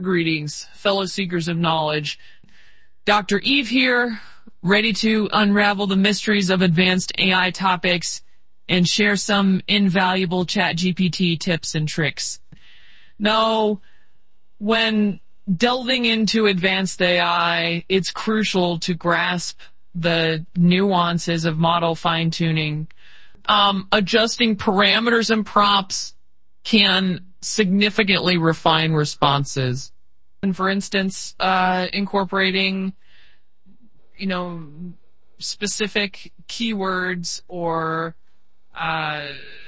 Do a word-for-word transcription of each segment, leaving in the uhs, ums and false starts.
Greetings, fellow seekers of knowledge. Doctor Eve here, ready to unravel the mysteries of advanced A I topics and share some invaluable ChatGPT tips and tricks. Now, when delving into advanced A I, it's crucial to grasp the nuances of model fine-tuning. Um, adjusting parameters and prompts can significantly refine responses. And for instance, uh, incorporating, you know, specific keywords or uh,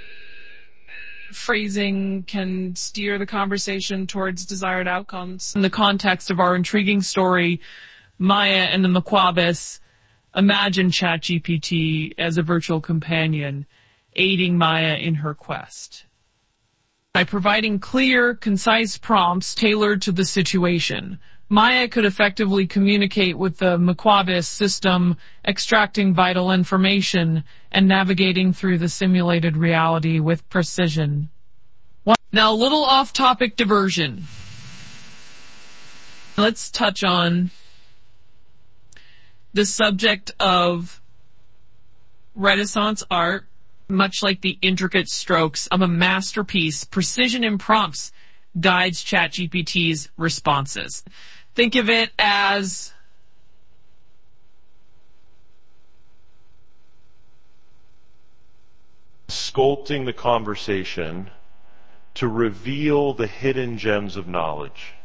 phrasing can steer the conversation towards desired outcomes. In the context of our intriguing story, Maya and the Maquabis, imagine ChatGPT as a virtual companion, aiding Maya in her quest. By providing clear, concise prompts tailored to the situation, Maya could effectively communicate with the Maquabis system, extracting vital information and navigating through the simulated reality with precision. Now, a little off-topic diversion. Let's touch on the subject of Renaissance art. Much like the intricate strokes of a masterpiece, precision in prompts guides ChatGPT's responses. Think of it as sculpting the conversation to reveal the hidden gems of knowledge.